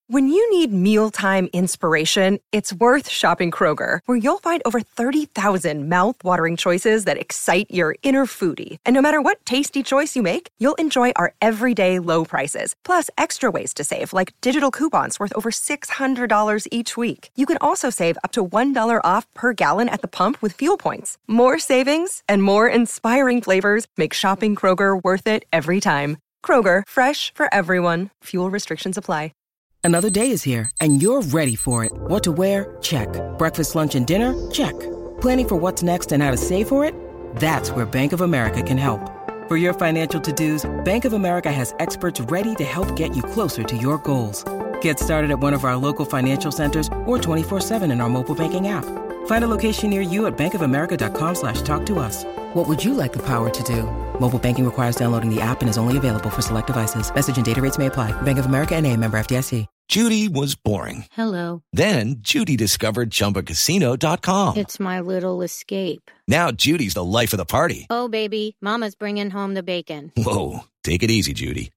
When you need mealtime inspiration, it's worth shopping Kroger, where you'll find over 30,000 mouth-watering choices that excite your inner foodie. And no matter what tasty choice you make, you'll enjoy our everyday low prices, plus extra ways to save, like digital coupons worth over $600 each week. You can also save up to $1 off per gallon at the pump with fuel points. More savings and more inspiring flavors make shopping Kroger worth it every time. Kroger, fresh for everyone. Fuel restrictions apply. Another day is here, and you're ready for it. What to wear? Check. Breakfast, lunch, and dinner? Check. Planning for what's next and how to save for it? That's where Bank of America can help. For your financial to-dos, Bank of America has experts ready to help get you closer to your goals. Get started at one of our local financial centers or 24/7 in our mobile banking app. Find a location near you at bankofamerica.com/talktous. What would you like the power to do? Mobile banking requires downloading the app and is only available for select devices. Message and data rates may apply. Bank of America N.A., member FDIC. Judy was boring. Hello. Then Judy discovered ChumbaCasino.com. It's my little escape. Now Judy's the life of the party. Oh, baby, mama's bringing home the bacon. Whoa, take it easy, Judy.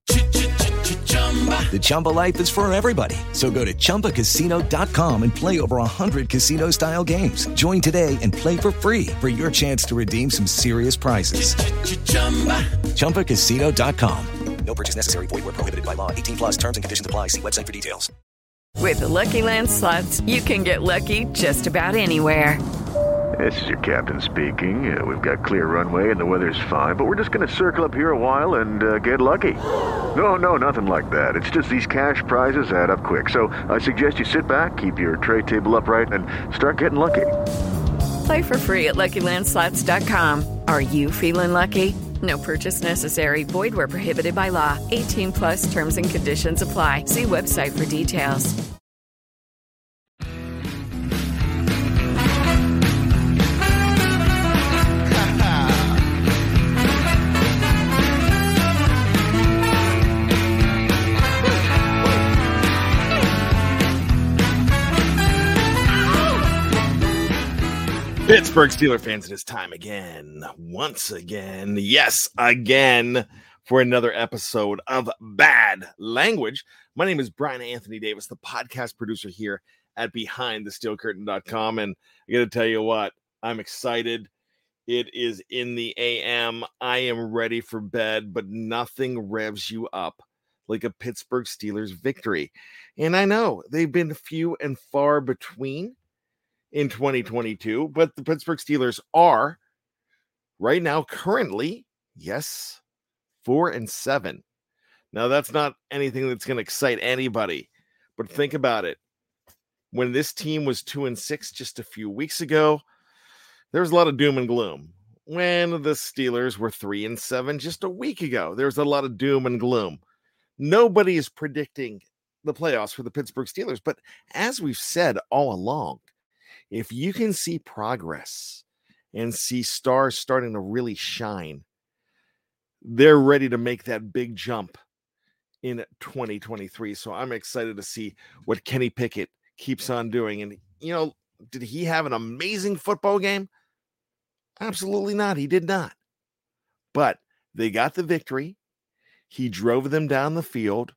The Chumba life is for everybody. So go to ChumbaCasino.com and play over 100 casino-style games. Join today and play for free for your chance to redeem some serious prizes. ChumbaCasino.com. No purchase necessary. Void where prohibited by law. 18+ terms and conditions apply. See website for details. With the Lucky Land Slots, you can get lucky just about anywhere. This is your captain speaking. We've got clear runway and the weather's fine, but we're just going to circle up here a while and get lucky. No, nothing like that. It's just these cash prizes add up quick. So I suggest you sit back, keep your tray table upright, and start getting lucky. Play for free at LuckyLandSlots.com. Are you feeling lucky? No purchase necessary. Void where prohibited by law. 18+ terms and conditions apply. See website for details. Pittsburgh Steelers fans, it is time again, once again, yes, again, for another episode of Bad Language. My name is Brian Anthony Davis, the podcast producer here at BehindTheSteelCurtain.com, and I got to tell you what, I'm excited. It is in the AM. I am ready for bed, but nothing revs you up like a Pittsburgh Steelers victory. And I know they've been few and far between in 2022, but the Pittsburgh Steelers are right now currently, yes, 4-7. Now that's not anything that's going to excite anybody, but think about it. When this team was 2-6 just a few weeks ago, there was a lot of doom and gloom. When the Steelers were 3-7 just a week ago, there was a lot of doom and gloom. Nobody is predicting the playoffs for the Pittsburgh Steelers, but as we've said all along, if you can see progress and see stars starting to really shine, they're ready to make that big jump in 2023. So I'm excited to see what Kenny Pickett keeps on doing. And, you know, did he have an amazing football game? Absolutely not. He did not. But they got the victory. He drove them down the field,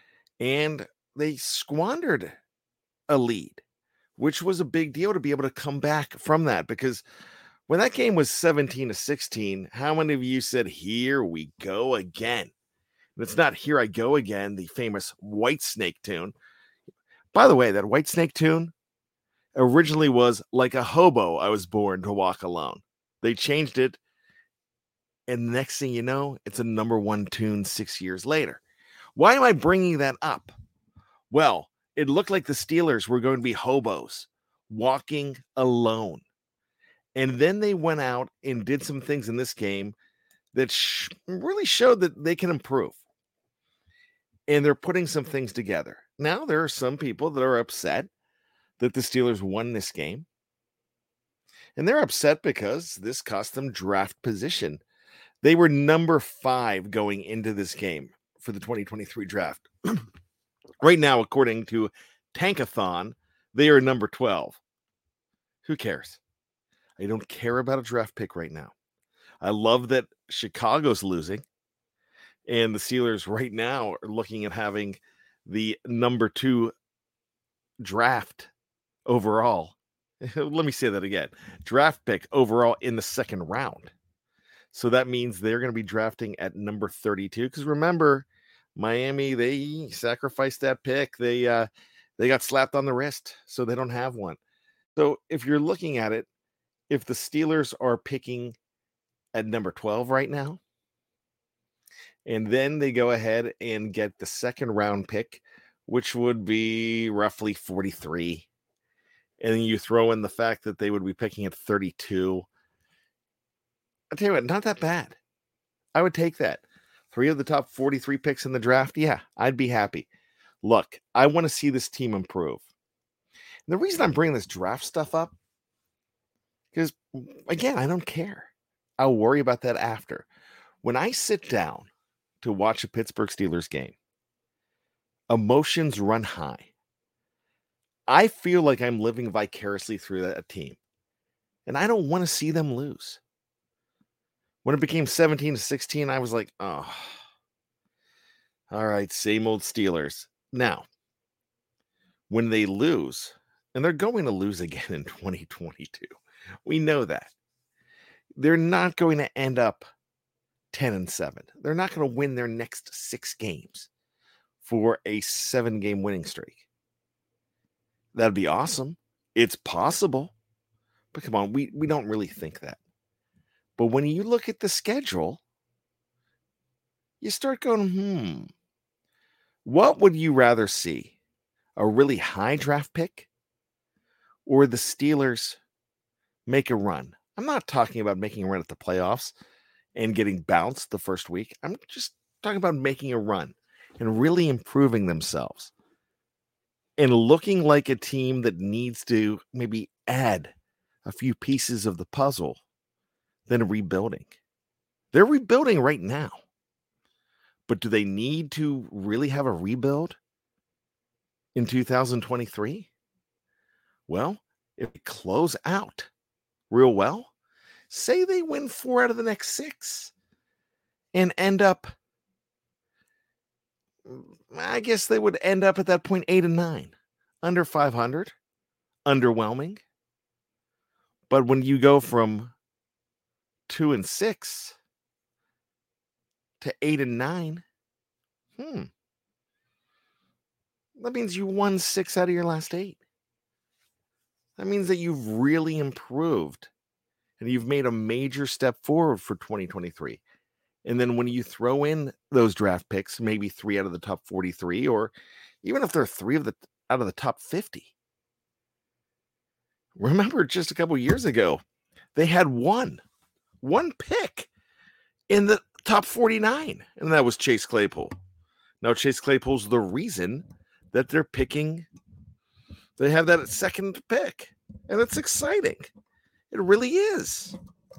and they squandered a lead, which was a big deal to be able to come back from that, because when that game was 17-16, how many of you said, here we go again? And it's not Here I Go Again, the famous Whitesnake tune. By the way, that Whitesnake tune originally was Like a Hobo I Was Born to Walk Alone. They changed it, and the next thing you know, it's a number one tune 6 years later. Why am I bringing that up? Well, it looked like the Steelers were going to be hobos walking alone. And then they went out and did some things in this game that really showed that they can improve. And they're putting some things together. Now, there are some people that are upset that the Steelers won this game. And they're upset because this cost them draft position. They were number 5 going into this game for the 2023 draft. Right now, according to Tankathon, they are number 12. Who cares? I don't care about a draft pick right now. I love that Chicago's losing, and the Steelers right now are looking at having the number 2 draft overall. Let me say that again. Draft pick overall in the second round. So that means they're going to be drafting at number 32. Because remember, Miami, they sacrificed that pick. They got slapped on the wrist, so they don't have one. So if you're looking at it, if the Steelers are picking at number 12 right now, and then they go ahead and get the second round pick, which would be roughly 43. And then you throw in the fact that they would be picking at 32. I'll tell you what, not that bad. I would take that. 3 of the top 43 picks in the draft. Yeah, I'd be happy. Look, I want to see this team improve. And the reason I'm bringing this draft stuff up, because, again, I don't care. I'll worry about that after. When I sit down to watch a Pittsburgh Steelers game, emotions run high. I feel like I'm living vicariously through that team, and I don't want to see them lose. When it became 17-16, I was like, oh, all right, same old Steelers. Now, when they lose, and they're going to lose again in 2022, we know that. They're not going to end up 10-7. They're not going to win their next 6 games for a 7-game winning streak. That'd be awesome. It's possible. But come on, we don't really think that. But when you look at the schedule, you start going, what would you rather see? A really high draft pick or the Steelers make a run? I'm not talking about making a run at the playoffs and getting bounced the first week. I'm just talking about making a run and really improving themselves and looking like a team that needs to maybe add a few pieces of the puzzle than rebuilding. They're rebuilding right now. But do they need to really have a rebuild in 2023? Well, if they close out real well, say they win 4 out of the next 6 and end up, I guess they would end up at that point 8-9, under 500, underwhelming. But when you go from 2-6 to 8-9, that means you won 6 out of your last 8. That means that you've really improved and you've made a major step forward for 2023. And then when you throw in those draft picks, maybe 3 out of the top 43, or even if they're 3 out of the top 50. Remember just a couple years ago, they had one pick in the top 49, and that was Chase Claypool. Now, Chase Claypool's the reason that they're picking. They have that second pick, and it's exciting. It really is.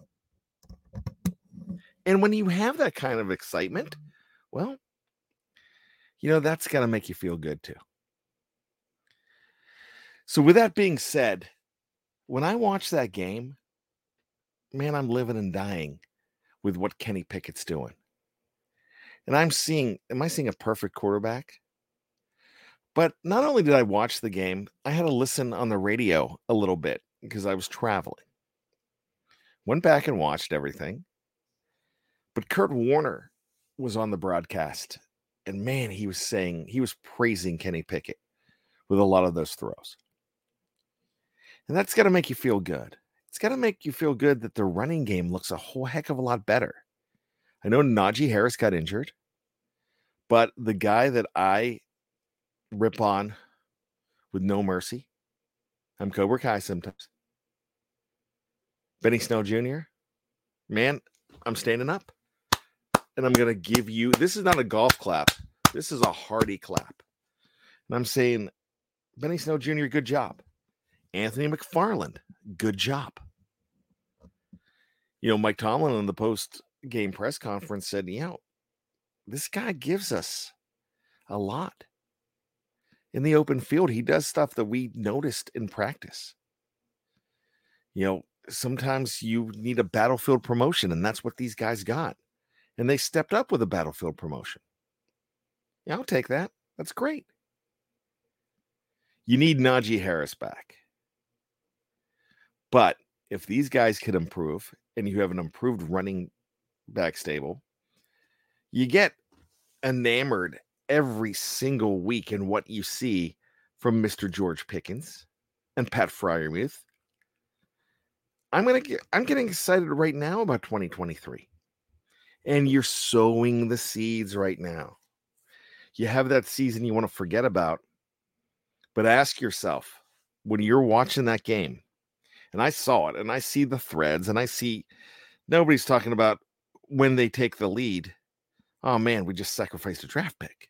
And when you have that kind of excitement, well, that's got to make you feel good too. So with that being said, when I watch that game, man, I'm living and dying with what Kenny Pickett's doing. And am I seeing a perfect quarterback? But not only did I watch the game, I had to listen on the radio a little bit because I was traveling. Went back and watched everything. But Kurt Warner was on the broadcast, and man, he was praising Kenny Pickett with a lot of those throws. And that's got to make you feel good. It's got to make you feel good that the running game looks a whole heck of a lot better. I know Najee Harris got injured, but the guy that I rip on with no mercy, I'm Cobra Kai sometimes, Benny Snell Jr., man, I'm standing up. And I'm going to give you, this is not a golf clap. This is a hearty clap. And I'm saying, Benny Snell Jr., good job. Anthony McFarland, good job. Mike Tomlin on the post-game press conference said, this guy gives us a lot. In the open field, he does stuff that we noticed in practice. Sometimes you need a battlefield promotion, and that's what these guys got. And they stepped up with a battlefield promotion. Yeah, I'll take that. That's great. You need Najee Harris back. But if these guys could improve and you have an improved running back stable, you get enamored every single week in what you see from Mr. George Pickens and Pat Freiermuth. I'm getting excited right now about 2023. And you're sowing the seeds right now. You have that season you want to forget about. But ask yourself, when you're watching that game, and I saw it, and I see the threads, and I see nobody's talking about when they take the lead. Oh, man, we just sacrificed a draft pick.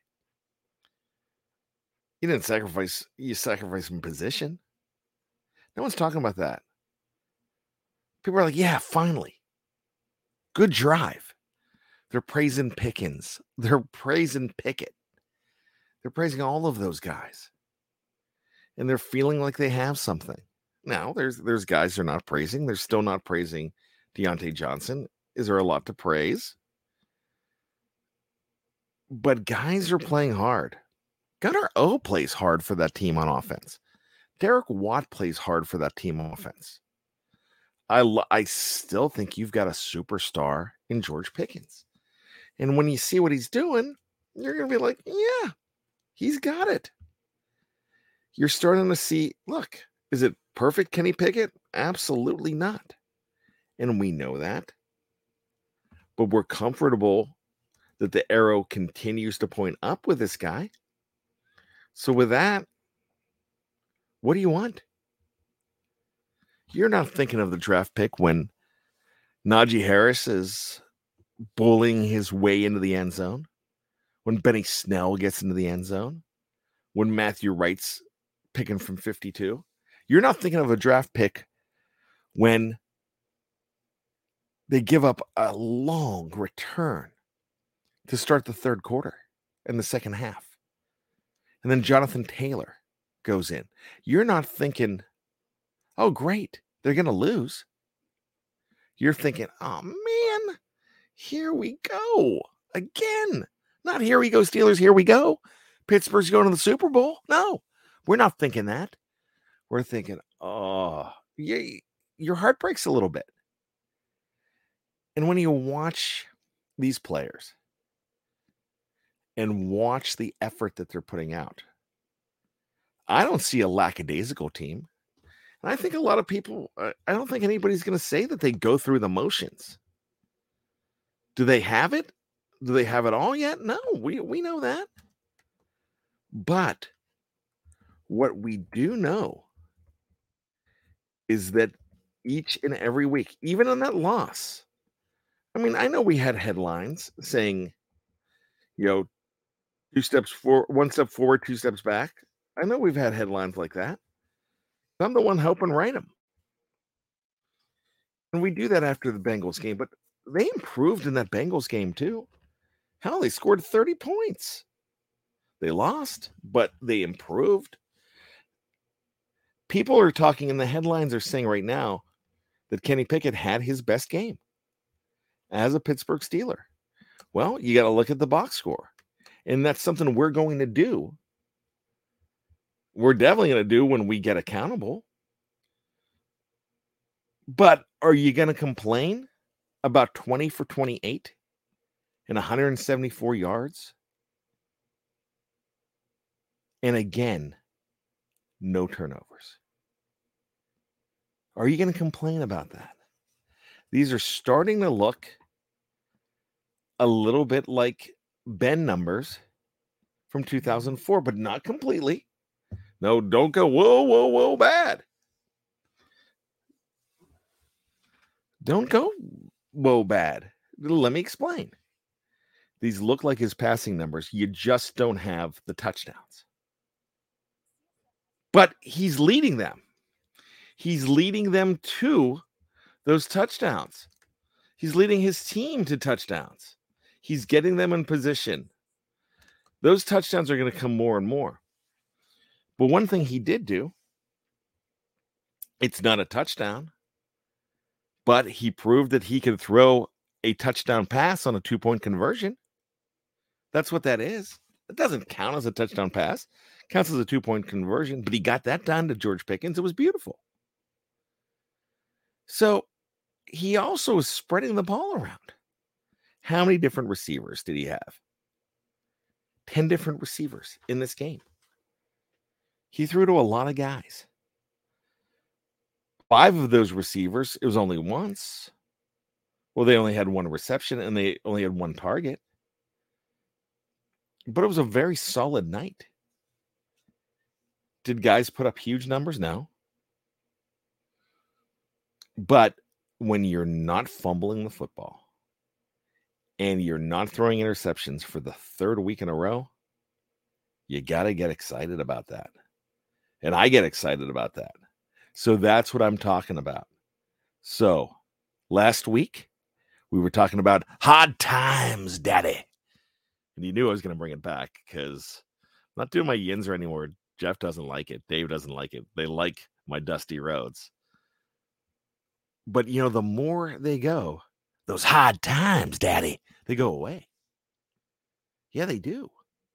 You didn't sacrifice, you sacrificed some position. No one's talking about that. People are like, yeah, finally. Good drive. They're praising Pickens. They're praising Pickett. They're praising all of those guys. And they're feeling like they have something. Now, there's guys they're not praising. They're still not praising Deontay Johnson. Is there a lot to praise? But guys are playing hard. Gunnar O plays hard for that team on offense. Derek Watt plays hard for that team on offense. I still think you've got a superstar in George Pickens. And when you see what he's doing, you're going to be like, yeah, he's got it. You're starting to see, look, is it perfect Kenny Pickett? Absolutely not. And we know that. But we're comfortable that the arrow continues to point up with this guy. So with that, what do you want? You're not thinking of the draft pick when Najee Harris is bullying his way into the end zone, when Benny Snell gets into the end zone, when Matthew Wright's picking from 52. You're not thinking of a draft pick when they give up a long return to start the third quarter and the second half. And then Jonathan Taylor goes in. You're not thinking, oh, great, they're going to lose. You're thinking, oh, man, here we go again. Not here we go, Steelers, here we go. Pittsburgh's going to the Super Bowl. No, we're not thinking that. We're thinking, oh, your heart breaks a little bit. And when you watch these players and watch the effort that they're putting out, I don't see a lackadaisical team. And I think a lot of people, I don't think anybody's going to say that they go through the motions. Do they have it? Do they have it all yet? No, we know that. But what we do know is that each and every week, even on that loss, I mean, I know we had headlines saying, you know, 1 step forward, 2 steps back. I know we've had headlines like that. I'm the one helping write them. And we do that after the Bengals game, but they improved in that Bengals game too. Hell, they scored 30 points. They lost, but they improved. People are talking, and the headlines are saying right now that Kenny Pickett had his best game as a Pittsburgh Steeler. Well, you got to look at the box score. And that's something we're going to do. We're definitely going to do when we get accountable. But are you going to complain about 20 for 28 and 174 yards? And again, no turnovers. Are you going to complain about that? These are starting to look a little bit like Ben numbers from 2004, but not completely. No, don't go, whoa, bad. Don't go, whoa, bad. Let me explain. These look like his passing numbers. You just don't have the touchdowns. But he's leading them. He's leading them to those touchdowns. He's leading his team to touchdowns. He's getting them in position. Those touchdowns are going to come more and more. But one thing he did do, it's not a touchdown, but he proved that he could throw a touchdown pass on a 2-point conversion. That's what that is. It doesn't count as a touchdown pass Counts as a 2-point conversion, but he got that done to George Pickens. It was beautiful. So he also is spreading the ball around. How many different receivers did he have? 10 different receivers in this game. He threw to a lot of guys. 5 of those receivers, it was only once. Well, they only had one reception and they only had one target. But it was a very solid night. Did guys put up huge numbers? No. But when you're not fumbling the football and you're not throwing interceptions for the 3rd week in a row, you got to get excited about that. And I get excited about that. So that's what I'm talking about. So last week, we were talking about hard times, daddy. And you knew I was going to bring it back because I'm not doing my Yinzer anymore. Jeff doesn't like it. Dave doesn't like it. They like my dusty roads. But, the more they go, those hard times, daddy, they go away. Yeah, they do.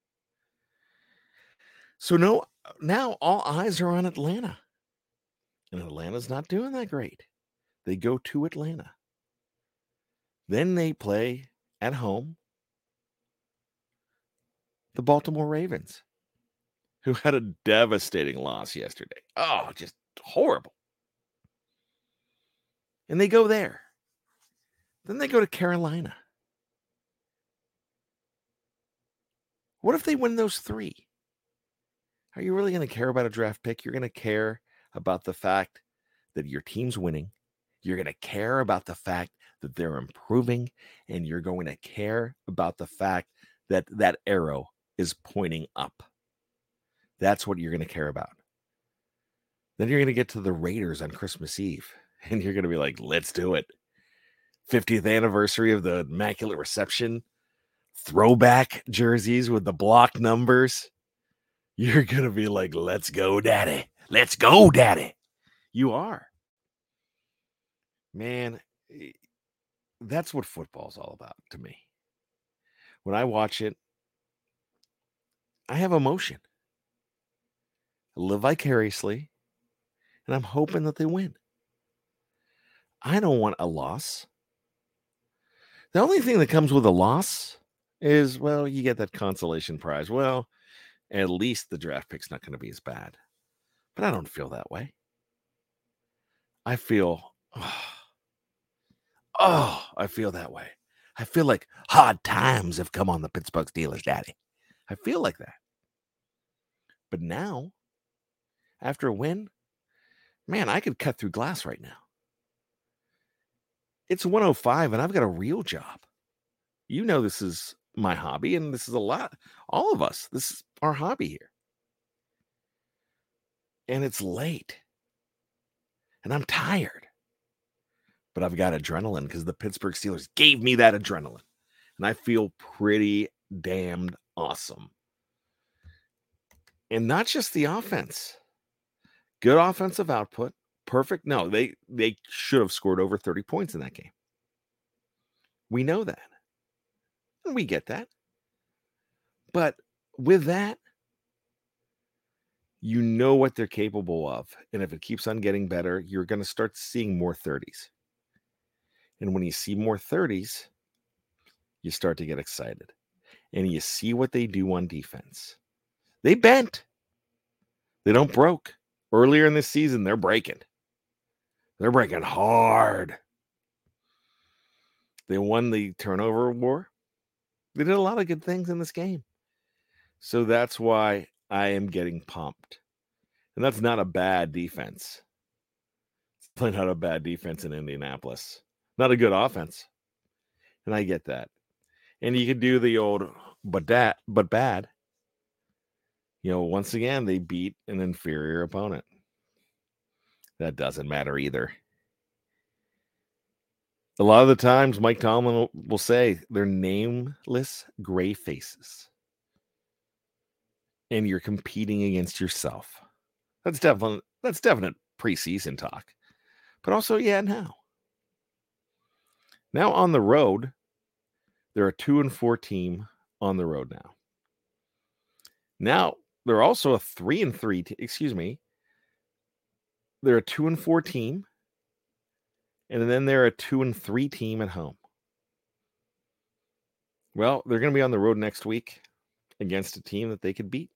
So now all eyes are on Atlanta. And Atlanta's not doing that great. They go to Atlanta. Then they play at home the Baltimore Ravens, who had a devastating loss yesterday. Oh, just horrible. And they go there. Then they go to Carolina. What if they win those 3? Are you really going to care about a draft pick? You're going to care about the fact that your team's winning. You're going to care about the fact that they're improving. And you're going to care about the fact that that arrow is pointing up. That's what you're going to care about. Then you're going to get to the Raiders on Christmas Eve. And you're going to be like, let's do it. 50th anniversary of the Immaculate Reception. Throwback jerseys with the block numbers. You're going to be like, let's go, daddy. Let's go, daddy. You are. Man, that's what football's all about to me. When I watch it, I have emotion. I live vicariously, and I'm hoping that they win. I don't want a loss. The only thing that comes with a loss is, well, you get that consolation prize. Well, at least the draft pick's not going to be as bad. But I don't feel that way. I feel, I feel that way. I feel like hard times have come on the Pittsburgh Steelers, daddy. I feel like that. But now, after a win, man, I could cut through glass right now. It's 1:05 and I've got a real job. You know this is my hobby, and this is a lot. All of us, this is our hobby here. And it's late. And I'm tired. But I've got adrenaline because the Pittsburgh Steelers gave me that adrenaline. And I feel pretty damned awesome. And not just the offense. Good offensive output. Perfect. No, they should have scored over 30 points in that game. We know that. And we get that. But with that, you know what they're capable of. And if it keeps on getting better, you're going to start seeing more 30s. And when you see more 30s, you start to get excited. And you see what they do on defense. They bent. They don't broke. Earlier in this season, they're breaking. They're breaking hard. They won the turnover war. They did a lot of good things in this game. So that's why I am getting pumped. And that's not a bad defense. It's probably not a bad defense in Indianapolis. Not a good offense. And I get that. And you could do the old but bad. You know, once again, they beat an inferior opponent. That doesn't matter either. A lot of the times, Mike Tomlin will say they're nameless gray faces. And you're competing against yourself. That's definite preseason talk. But also, yeah, now. Now on the road, they're a 2-4 team on the road now. Now, They're also a 3-3. Excuse me. They're a 2-4 team. And then they're a 2-3 team at home. Well, they're going to be on the road next week against a team that they could beat.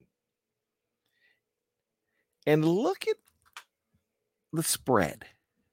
And look at the spread.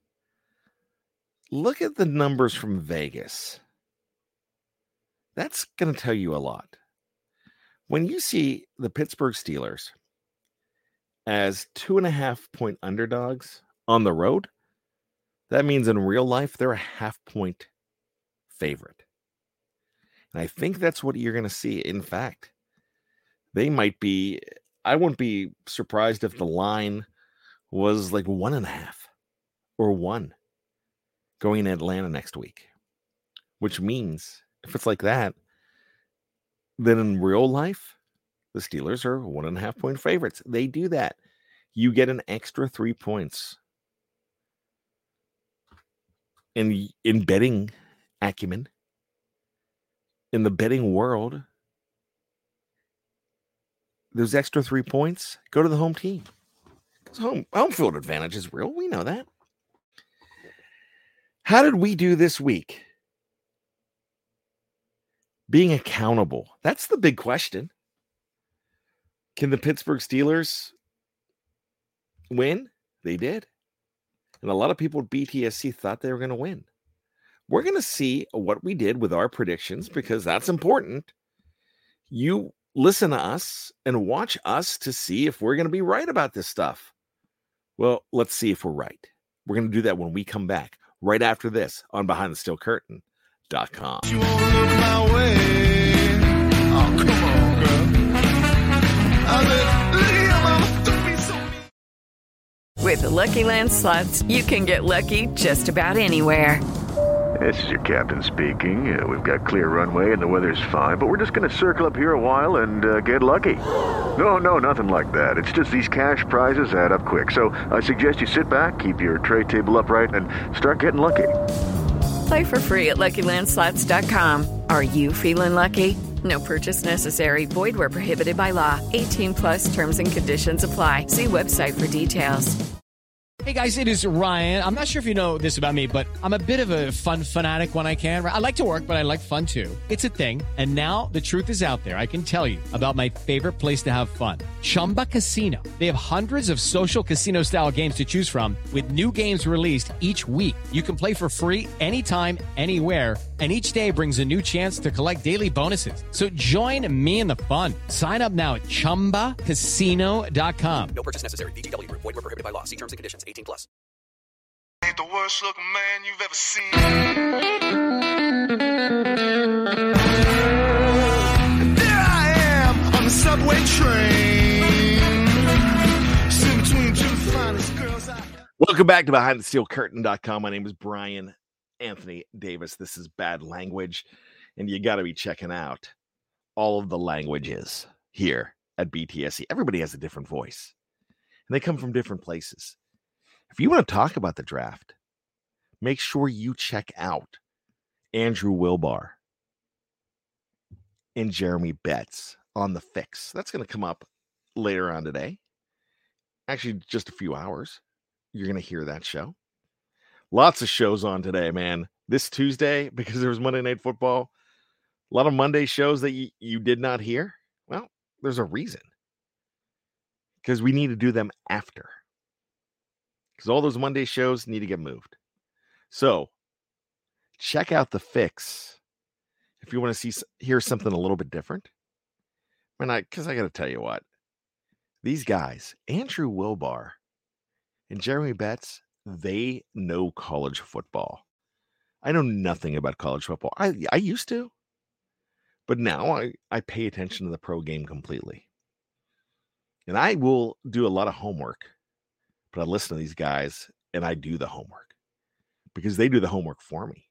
Look at the numbers from Vegas. That's going to tell you a lot. When you see the Pittsburgh Steelers as 2.5-point underdogs on the road, that means in real life, they're a half-point favorite. And I think that's what you're going to see. In fact, they might be, I wouldn't be surprised if the line was like 1.5 or 1 going in Atlanta next week, which means if it's like that, then in real life, the Steelers are 1.5-point favorites. They do that. You get an extra 3 points. In betting acumen, in the betting world, those extra 3 points go to the home team. Because home field advantage is real. We know that. How did we do this week? Being accountable. That's the big question. Can the Pittsburgh Steelers win? They did. And a lot of people at BTSC thought they were going to win. We're going to see what we did with our predictions because that's important. You listen to us and watch us to see if we're going to be right about this stuff. Well, let's see if we're right. We're going to do that when we come back right after this on BehindTheSteelCurtain.com. You won't look my way. Oh, come on, girl. I said, look here, mama. Don't be so mean. With the Lucky Land Slots, you can get lucky just about anywhere. This is your captain speaking. We've got clear runway and the weather's fine, but we're just going to circle up here a while and get lucky. No, nothing like that. It's just these cash prizes add up quick. So I suggest you sit back, keep your tray table upright, and start getting lucky. Play for free at LuckyLandSlots.com. Are you feeling lucky? No purchase necessary. Void where prohibited by law. 18+ terms and conditions apply. See website for details. Hey guys, it is Ryan. I'm not sure if you know this about me, but I'm a bit of a fun fanatic when I can. I like to work, but I like fun too. It's a thing. And now the truth is out there. I can tell you about my favorite place to have fun. Chumba Casino. They have hundreds of social casino style games to choose from with new games released each week. You can play for free anytime, anywhere. And each day brings a new chance to collect daily bonuses. So join me in the fun. Sign up now at ChumbaCasino.com. No purchase necessary. VGW Group. Void where prohibited by law. See terms and conditions. 18+. Ain't the worst looking man you've ever seen. And there I am on the subway train, sitting between two finest girls I... Welcome back to BehindTheSteelCurtain.com. My name is Brian Anthony Davis. This is Bad Language, and you got to be checking out all of the languages here at BTSC. Everybody has a different voice, and they come from different places. If you want to talk about the draft, make sure you check out Andrew Wilbar and Jeremy Betts on The Fix. That's going to come up later on today. Actually, just a few hours. You're going to hear that show. Lots of shows on today, man. This Tuesday, because there was Monday Night Football, a lot of Monday shows that you did not hear. Well, there's a reason. Because we need to do them after. Because all those Monday shows need to get moved. So, check out The Fix if you want to hear something a little bit different. Because I got to tell you what. These guys, Andrew Wilbar and Jeremy Betts, they know college football. I know nothing about college football. I used to. But now I pay attention to the pro game completely. And I will do a lot of homework. But I listen to these guys and I do the homework. Because they do the homework for me.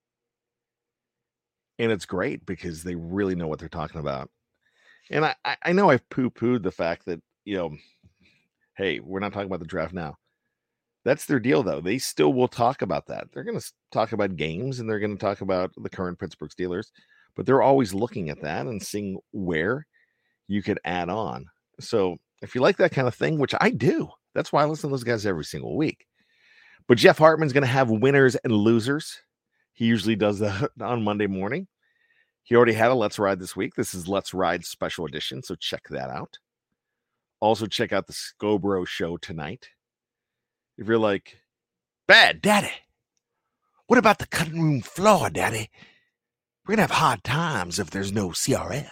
And it's great because they really know what they're talking about. And I know I've poo-pooed the fact that, hey, we're not talking about the draft now. That's their deal, though. They still will talk about that. They're going to talk about games and they're going to talk about the current Pittsburgh Steelers. But they're always looking at that and seeing where you could add on So if you like that kind of thing, which I do, that's why I listen to those guys every single week. But Jeff Hartman's going to have winners and losers. He usually does that on Monday morning. He already had a Let's Ride this week. This is Let's Ride special edition, so check that out. Also, check out the Scobro show tonight. If you're like, Bad Daddy, what about the cutting room floor, Daddy? We're going to have hard times if there's no CRF.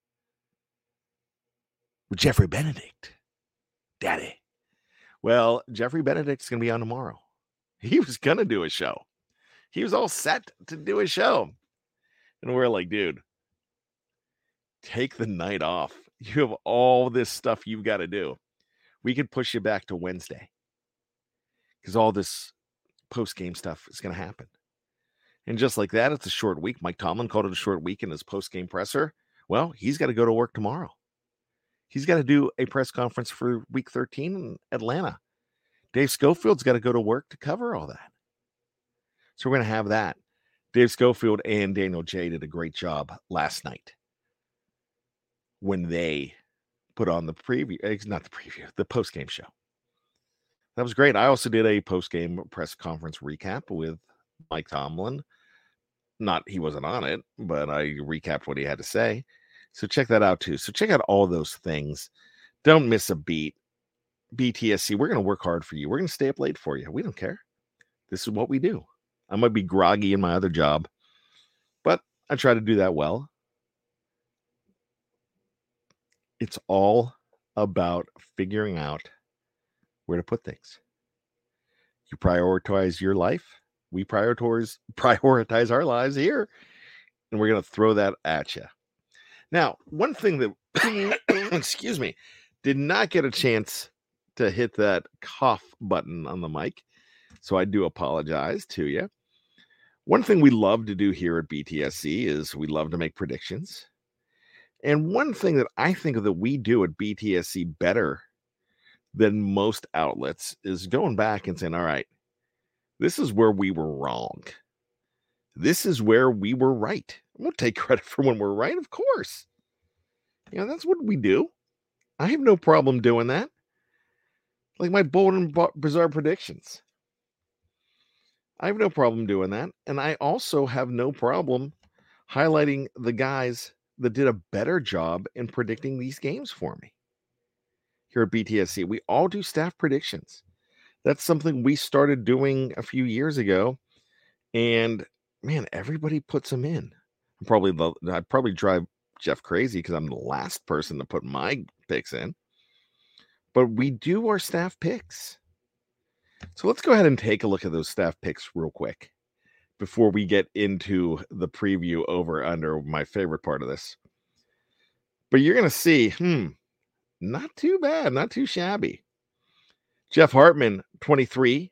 With Jeffrey Benedict, Daddy. Well, Jeffrey Benedict's going to be on tomorrow. He was going to do a show. He was all set to do a show. And we're like, dude, take the night off. You have all this stuff you've got to do. We could push you back to Wednesday because all this post-game stuff is going to happen. And just like that, it's a short week. Mike Tomlin called it a short week in his post-game presser. Well, he's got to go to work tomorrow. He's got to do a press conference for week 13 in Atlanta. Dave Schofield's got to go to work to cover all that. So we're going to have that. Dave Schofield and Daniel J did a great job last night when they put on the preview. It's not the preview, the post-game show. That was great. I also did a post-game press conference recap with Mike Tomlin. He wasn't on it, but I recapped what he had to say. So check that out too. So check out all those things. Don't miss a beat. BTSC, we're going to work hard for you. We're going to stay up late for you. We don't care. This is what we do. I might be groggy in my other job, but I try to do that well. It's all about figuring out where to put things. You prioritize your life. We prioritize our lives here, and we're going to throw that at you. Now, one thing that, excuse me, did not get a chance to hit that cough button on the mic, so I do apologize to you. One thing we love to do here at BTSC is we love to make predictions. And one thing that I think that we do at BTSC better than most outlets is going back and saying, all right, this is where we were wrong. This is where we were right. We'll take credit for when we're right, of course. You know, that's what we do. I have no problem doing that. Like my bold and bizarre predictions. I have no problem doing that. And I also have no problem highlighting the guys that did a better job in predicting these games for me. Here at BTSC, we all do staff predictions. That's something we started doing a few years ago. And man, everybody puts them in. I'd probably drive Jeff crazy because I'm the last person to put my picks in. But we do our staff picks. So let's go ahead and take a look at those staff picks real quick before we get into the preview over under my favorite part of this. But you're going to see, not too bad, not too shabby. Jeff Hartman, 23-21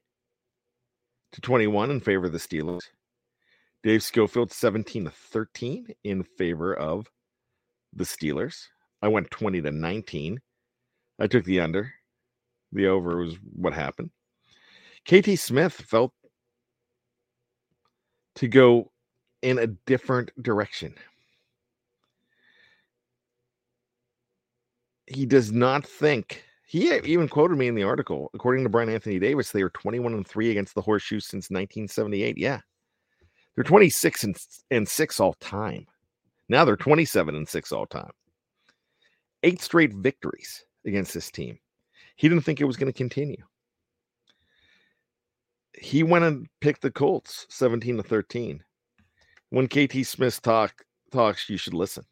in favor of the Steelers. Dave Schofield, 17-13 in favor of the Steelers. I went 20-19. I took the under. The over was what happened. KT Smith felt to go in a different direction. He does not think, he even quoted me in the article, according to Brian Anthony Davis, they were 21-3 against the Horseshoe since 1978. Yeah. They're 26-6 all time. Now they're 27-6 all time. 8 straight victories against this team. He didn't think it was going to continue. He went and picked the Colts 17-13. When KT Smith talks, you should listen.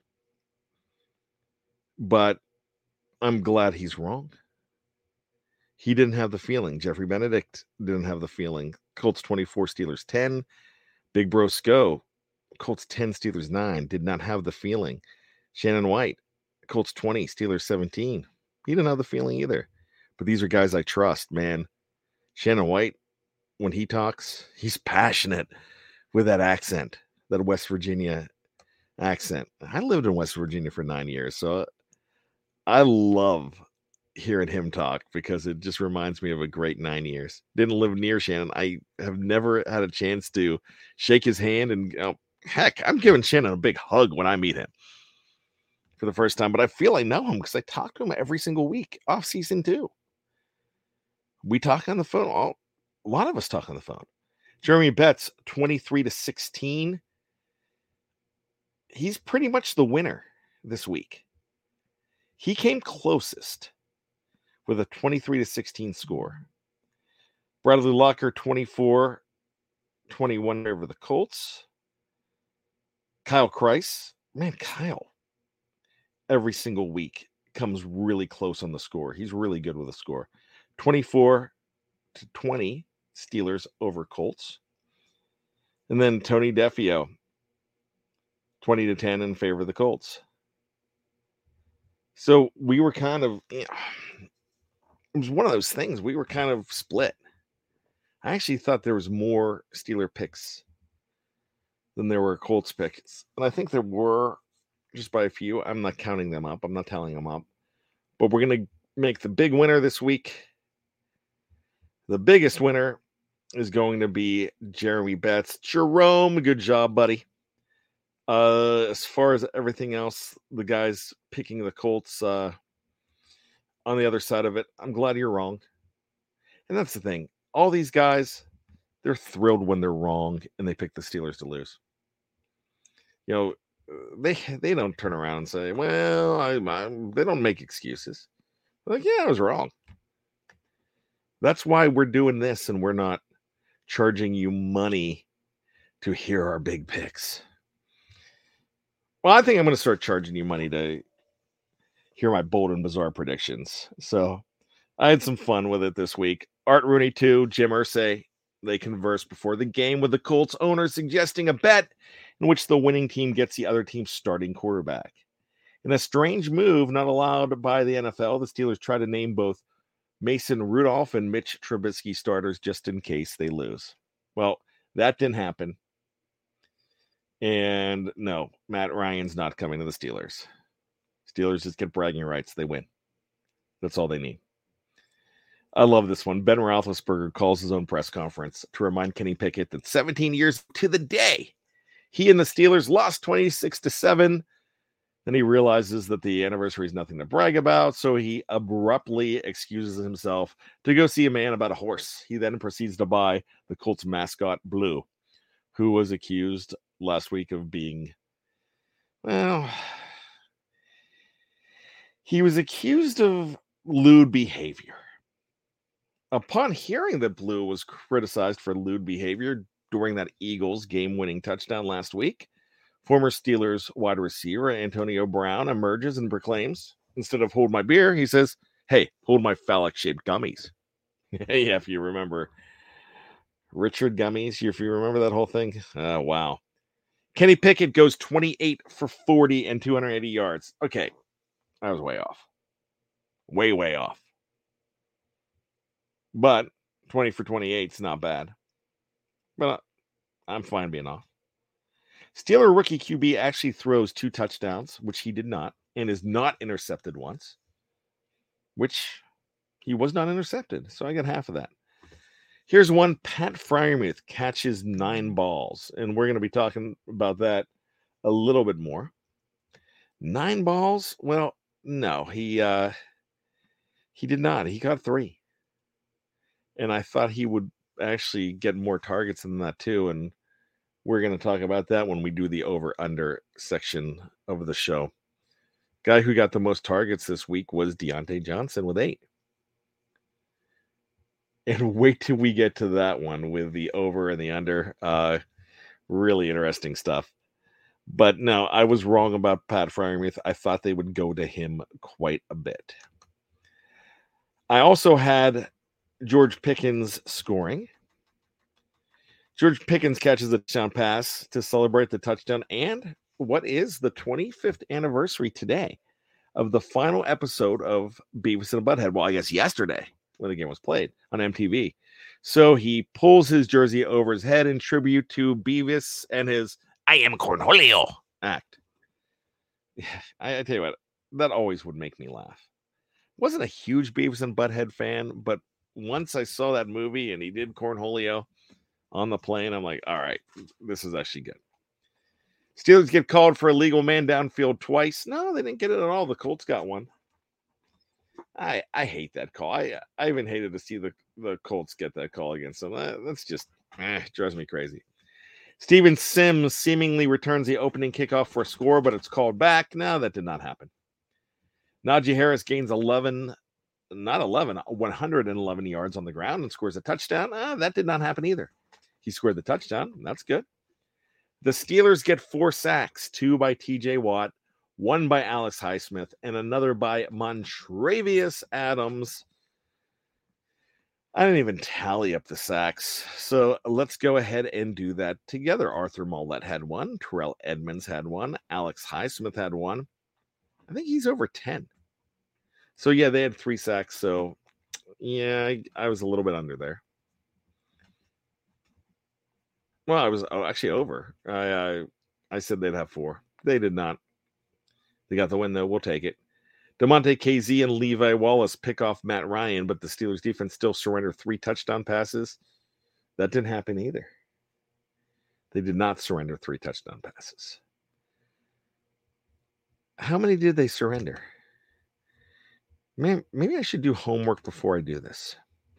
But I'm glad he's wrong. He didn't have the feeling. Jeffrey Benedict didn't have the feeling. Colts 24, Steelers 10. Big Bro Sco, Colts 10, Steelers 9. Did not have the feeling. Shannon White, Colts 20, Steelers 17. He didn't have the feeling either. But these are guys I trust, man. Shannon White, when he talks, he's passionate with that accent, that West Virginia accent. I lived in West Virginia for 9 years, so I love hearing him talk because it just reminds me of a great 9 years. Didn't live near Shannon. I have never had a chance to shake his hand, and heck, I'm giving Shannon a big hug when I meet him. for the first time, but I feel I know him because I talk to him every single week off season 2. We talk on the phone. A lot of us talk on the phone. Jeremy Betts, 23-16. He's pretty much the winner this week. He came closest with a 23-16 score. Bradley Locker, 24-21 over the Colts. Kyle Kreis. Man, Kyle, every single week comes really close on the score. He's really good with a score. 24-20 Steelers over Colts. And then Tony Defeo, 20-10 in favor of the Colts. So we were kind of, it was one of those things. We were kind of split. I actually thought there was more Steeler picks than there were Colts picks. And I think there were just by a few. I'm not counting them up. I'm not tallying them up. But we're going to make the big winner this week. The biggest winner is going to be Jeremy Betts. Jerome, good job, buddy. As far as everything else, the guys picking the Colts on the other side of it, I'm glad you're wrong. And that's the thing. All these guys, they're thrilled when they're wrong and they pick the Steelers to lose. You know, they don't turn around and say, well, they don't make excuses. They're like, yeah, I was wrong. That's why we're doing this and we're not charging you money to hear our big picks. Well, I think I'm going to start charging you money to hear my bold and bizarre predictions. So I had some fun with it this week. Art Rooney 2, Jim Irsay, they conversed before the game with the Colts owner suggesting a bet in which the winning team gets the other team's starting quarterback. In a strange move not allowed by the NFL, the Steelers try to name both Mason Rudolph and Mitch Trubisky starters just in case they lose. Well, that didn't happen. And no, Matt Ryan's not coming to the Steelers. Steelers just get bragging rights. They win. That's all they need. I love this one. Ben Roethlisberger calls his own press conference to remind Kenny Pickett that 17 years to the day, he and the Steelers lost 26-7. Then he realizes that the anniversary is nothing to brag about, so he abruptly excuses himself to go see a man about a horse. He then proceeds to buy the Colts mascot, Blue, who was accused last week of being, well, he was accused of lewd behavior. Upon hearing that Blue was criticized for lewd behavior during that Eagles game-winning touchdown last week, former Steelers wide receiver Antonio Brown emerges and proclaims, instead of hold my beer, he says, hey, hold my phallic-shaped gummies. Yeah, if you remember Richard Gummies, if you remember that whole thing. Wow. Kenny Pickett goes 28 for 40 and 280 yards. Okay, I was way off. Way off. But 20 for 28 is not bad. But I'm fine being off. Steeler rookie QB actually throws 2 touchdowns, which he did not, and is not intercepted once, which he was not intercepted. So I got half of that. Here's one. Pat Freiermuth catches 9 balls, and we're going to be talking about that a little bit more. 9 balls? Well, no, he did not. He got 3. And I thought he would actually get more targets than that too, and we're going to talk about that when we do the over-under section of the show. Guy who got the most targets this week was Deontay Johnson with 8. And wait till we get to that one with the over and the under. Really interesting stuff. But no, I was wrong about Pat Freiermuth. I thought they would go to him quite a bit. I also had George Pickens scoring. George Pickens catches a touchdown pass to celebrate the touchdown. And what is the 25th anniversary today of the final episode of Beavis and Butthead? Well, I guess yesterday when the game was played on MTV. So he pulls his jersey over his head in tribute to Beavis and his I Am Cornholio act. I tell you what, that always would make me laugh. Wasn't a huge Beavis and Butthead fan, but once I saw that movie and he did Cornholio on the plane, I'm like, all right, this is actually good. Steelers get called for a legal man downfield twice. No, they didn't get it at all. The Colts got one. I hate that call. I even hated to see the Colts get that call against them. That's just drives me crazy. Steven Sims seemingly returns the opening kickoff for a score, but it's called back. No, that did not happen. Najee Harris gains 111 yards on the ground and scores a touchdown. That did not happen either. He scored the touchdown. That's good. The Steelers get 4 sacks, 2 by TJ Watt, 1 by Alex Highsmith, and another by Montravius Adams. I didn't even tally up the sacks. So let's go ahead and do that together. Arthur Mollett had 1. Terrell Edmonds had 1. Alex Highsmith had 1. I think he's over 10. So, yeah, they had 3 sacks. So, yeah, I was a little bit under there. Well, I was actually over. I said they'd have 4. They did not. They got the win, though. We'll take it. DeMonte KZ and Levi Wallace pick off Matt Ryan, but the Steelers defense still surrendered 3 touchdown passes. That didn't happen either. They did not surrender 3 touchdown passes. How many did they surrender? Man, maybe I should do homework before I do this.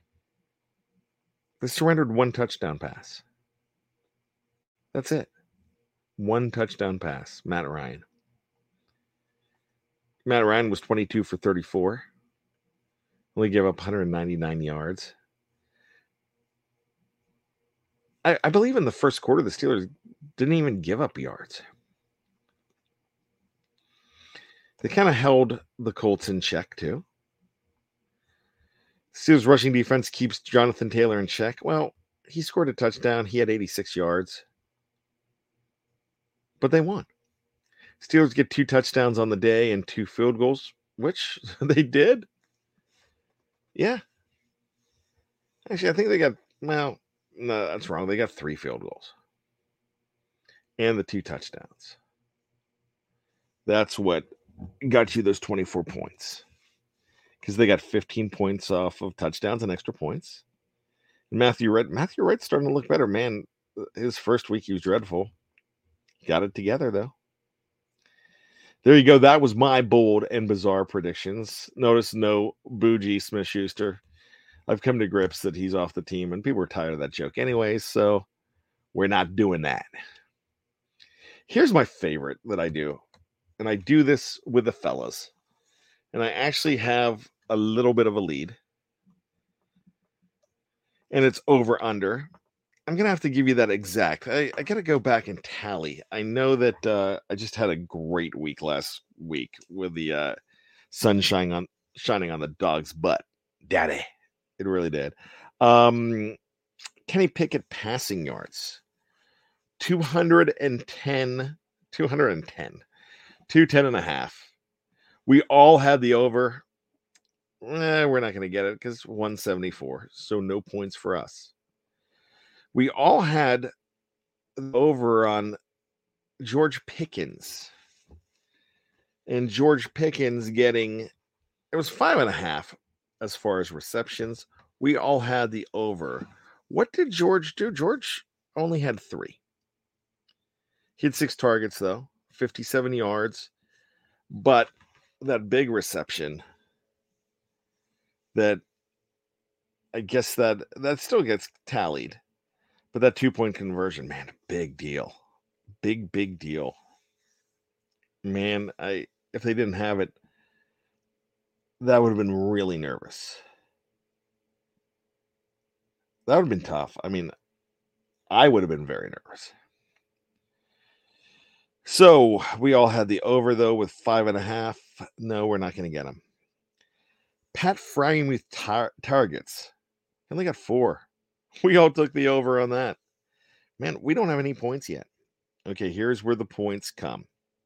They surrendered 1 touchdown pass. That's it. 1 touchdown pass, Matt Ryan. Matt Ryan was 22 for 34. Only gave up 199 yards. I believe in the first quarter, the Steelers didn't even give up yards. They kind of held the Colts in check, too. Steelers rushing defense keeps Jonathan Taylor in check. Well, he scored a touchdown. He had 86 yards. But they won. Steelers get 2 touchdowns on the day and 2 field goals, which they did. Yeah. Actually, I think they got, well, no, that's wrong. They got 3 field goals and the 2 touchdowns. That's what got you those 24 points, because they got 15 points off of touchdowns and extra points. And Matthew Wright's starting to look better. Man, his first week he was dreadful. Got it together, though. There you go. That was my bold and bizarre predictions. Notice no Bougie Smith-Schuster. I've come to grips that he's off the team, and people are tired of that joke anyways, so we're not doing that. Here's my favorite that I do, and I do this with the fellas, and I actually have a little bit of a lead, and it's over-under. I'm going to have to give you that exact. I got to go back and tally. I know that I just had a great week last week with the sun shining on the dog's butt. Daddy. It really did. Kenny Pickett passing yards. 210. 210.5. We all had the over. We're not going to get it because 174. So no points for us. We all had over on George Pickens. And George Pickens getting, it was 5.5 as far as receptions. We all had the over. What did George do? George only had 3. He had 6 targets, though, 57 yards. But that big reception, that I guess that still gets tallied. But that 2-point conversion, man, big deal. Big deal. Man, if they didn't have it, that would have been really nervous. That would have been tough. I mean, I would have been very nervous. So we all had the over, though, with 5.5. No, we're not going to get them. Pat Freiermuth targets. He only got 4. We all took the over on that. Man, we don't have any points yet. Okay, here's where the points come.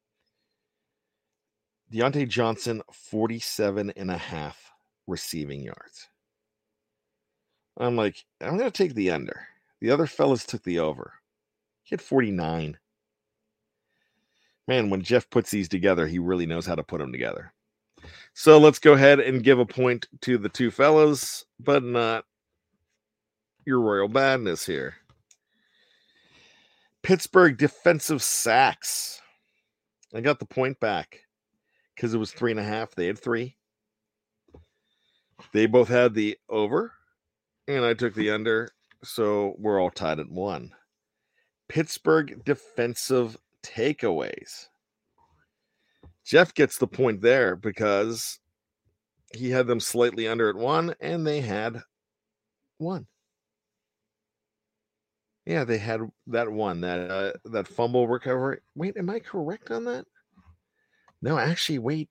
Deontay Johnson, 47.5 receiving yards. I'm like, I'm going to take the under. The other fellas took the over. He had 49. Man, when Jeff puts these together, he really knows how to put them together. So let's go ahead and give a point to the 2 fellas, but not your royal badness here. Pittsburgh defensive sacks. I got the point back because it was 3.5. They had 3. They both had the over, and I took the under, so we're all tied at 1. Pittsburgh defensive takeaways. Jeff gets the point there because he had them slightly under at 1, and they had 1. Yeah, they had that one, that fumble recovery. Wait, am I correct on that? No, actually, wait.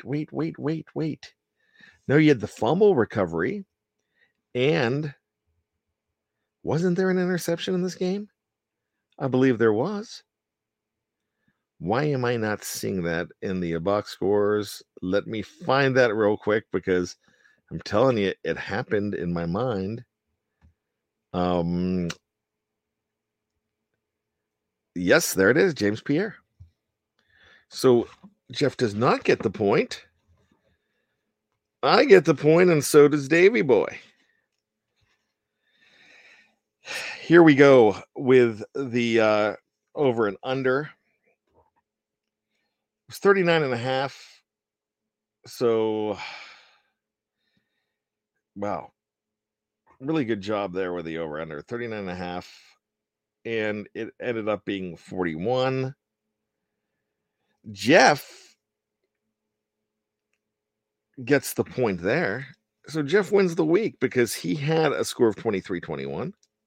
No, you had the fumble recovery, and wasn't there an interception in this game? I believe there was. Why am I not seeing that in the box scores? Let me find that real quick because I'm telling you, it happened in my mind. Yes, there it is, James Pierre. So Jeff does not get the point. I get the point, and so does Davey Boy. Here we go with the over and under. It was 39.5. So, wow. Really good job there with the over under. 39.5. And it ended up being 41. Jeff gets the point there. So Jeff wins the week because he had a score of 23-21.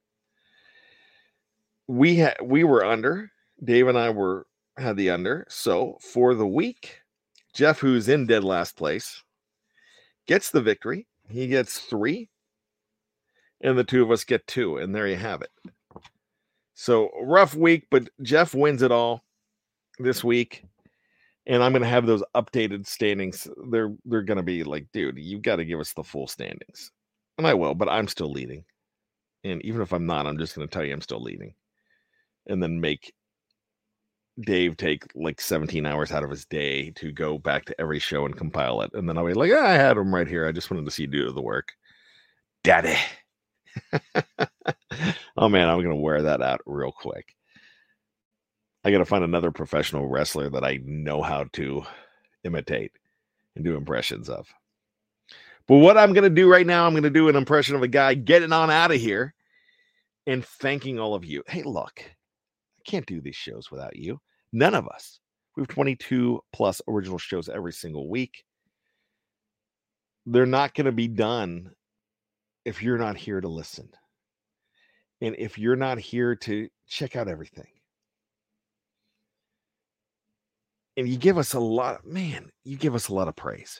We were under. Dave and I had the under. So for the week, Jeff, who's in dead last place, gets the victory. He gets 3. And the two of us get 2. And there you have it. So rough week, but Jeff wins it all this week. And I'm going to have those updated standings. They're going to be like, dude, you've got to give us the full standings. And I will, but I'm still leading. And even if I'm not, I'm just going to tell you I'm still leading. And then make Dave take like 17 hours out of his day to go back to every show and compile it. And then I'll be like, I had him right here. I just wanted to see you do the work. Daddy. Oh, man, I'm going to wear that out real quick. I got to find another professional wrestler that I know how to imitate and do impressions of. But what I'm going to do right now, I'm going to do an impression of a guy getting on out of here and thanking all of you. Hey, look, I can't do these shows without you. None of us. We have 22 plus original shows every single week. They're not going to be done if you're not here to listen. And if you're not here to check out everything. And you give us a lot, man, you give us a lot of praise.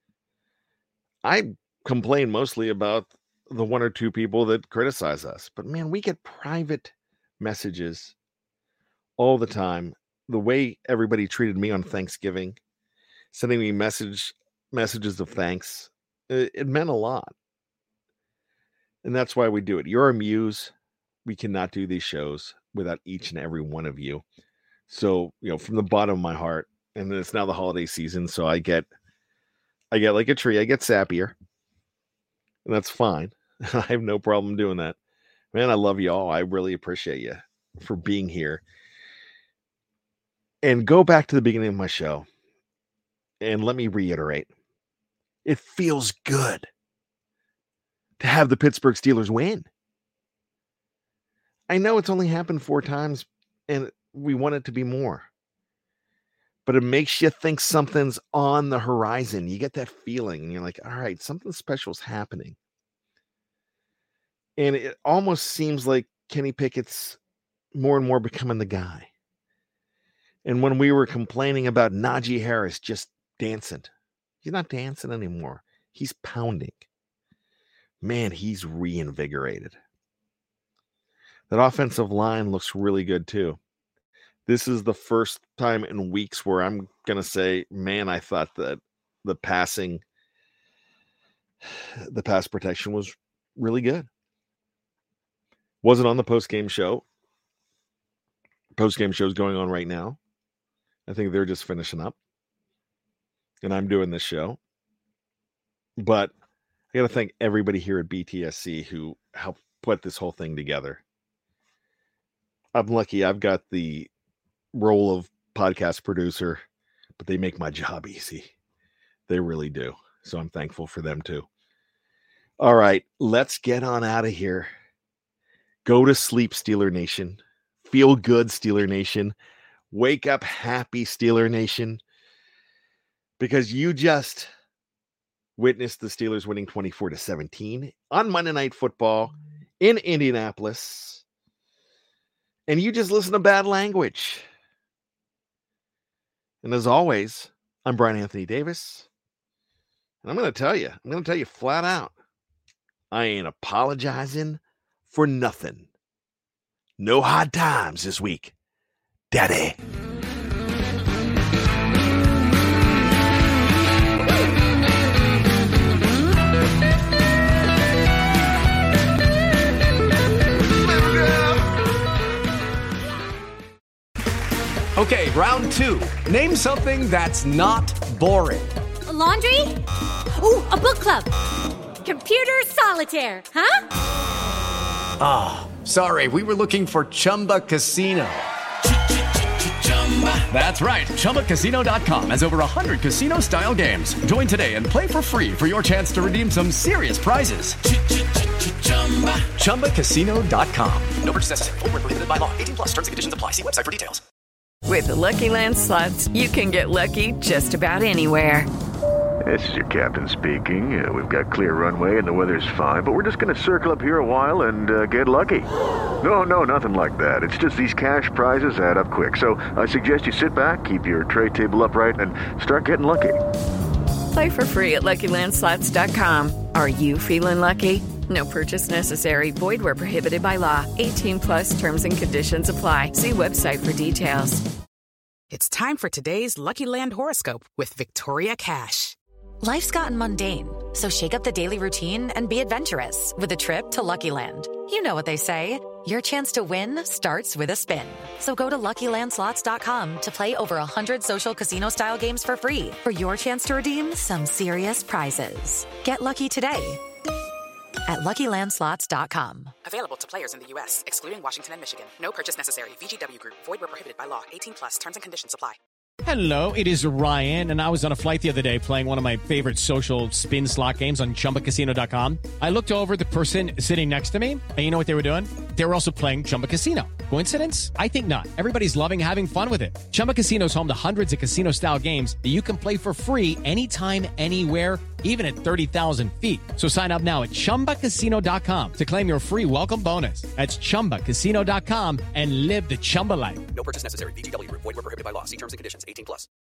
I complain mostly about the 1 or 2 people that criticize us. But man, we get private messages all the time. The way everybody treated me on Thanksgiving, sending me messages of thanks, it meant a lot. And that's why we do it. You're our muse. We cannot do these shows without each and every one of you. So, from the bottom of my heart, and it's now the holiday season, so I get like a tree, I get sappier. And that's fine. I have no problem doing that. Man, I love you all. I really appreciate you for being here. And go back to the beginning of my show. And let me reiterate. It feels good to have the Pittsburgh Steelers win. I know it's only happened 4 times, and we want it to be more. But it makes you think something's on the horizon. You get that feeling, and you're like, all right, something special is happening. And it almost seems like Kenny Pickett's more and more becoming the guy. And when we were complaining about Najee Harris just dancing, he's not dancing anymore. He's pounding. Man, he's reinvigorated. That offensive line looks really good too. This is the first time in weeks where I'm going to say, man, I thought that the pass protection was really good. Wasn't on the post-game show. Post-game show is going on right now. I think they're just finishing up. And I'm doing this show. But I got to thank everybody here at BTSC who helped put this whole thing together. I'm lucky. I've got the role of podcast producer, but they make my job easy. They really do. So I'm thankful for them too. All right, let's get on out of here. Go to sleep, Steeler Nation. Feel good, Steeler Nation. Wake up happy, Steeler Nation. Because you just witnessed the Steelers winning 24-17 on Monday Night Football in Indianapolis. And you just listen to bad language. And as always, I'm Brian Anthony Davis. And I'm going to tell you flat out, I ain't apologizing for nothing. No hard times this week, Daddy. Okay, round two. Name something that's not boring. A laundry? Ooh, a book club. Computer solitaire, huh? Ah, sorry, we were looking for Chumba Casino. That's right, ChumbaCasino.com has over 100 casino-style games. Join today and play for free for your chance to redeem some serious prizes. ChumbaCasino.com. No purchase necessary. Void where prohibited by law. 18+ terms and conditions apply. See website for details. With the Lucky Land Slots, you can get lucky just about anywhere. This is your captain speaking. We've got clear runway and the weather's fine, but we're just going to circle up here a while and get lucky. No, nothing like that. It's just these cash prizes add up quick. So I suggest you sit back, keep your tray table upright, and start getting lucky. Play for free at LuckyLandSlots.com. Are you feeling lucky? No purchase necessary. Void where prohibited by law. 18+ terms and conditions apply. See website for details. It's time for today's Lucky Land horoscope with Victoria Cash. Life's gotten mundane, so shake up the daily routine and be adventurous with a trip to Lucky Land. You know what they say, your chance to win starts with a spin. So go to LuckyLandSlots.com to play over 100 social casino-style games for free for your chance to redeem some serious prizes. Get lucky today at LuckyLandSlots.com. Available to players in the U.S., excluding Washington and Michigan. No purchase necessary. VGW Group. Void where prohibited by law. 18+. Terms and conditions apply. Hello, it is Ryan, and I was on a flight the other day playing one of my favorite social spin slot games on ChumbaCasino.com. I looked over at the person sitting next to me, and you know what they were doing? They were also playing Chumba Casino. Coincidence? I think not. Everybody's loving having fun with it. Chumba Casino is home to hundreds of casino-style games that you can play for free anytime, anywhere, even at 30,000 feet. So sign up now at ChumbaCasino.com to claim your free welcome bonus. That's ChumbaCasino.com and live the Chumba life. No purchase necessary. VGW Group. Void where prohibited by law. See terms and conditions. 18+.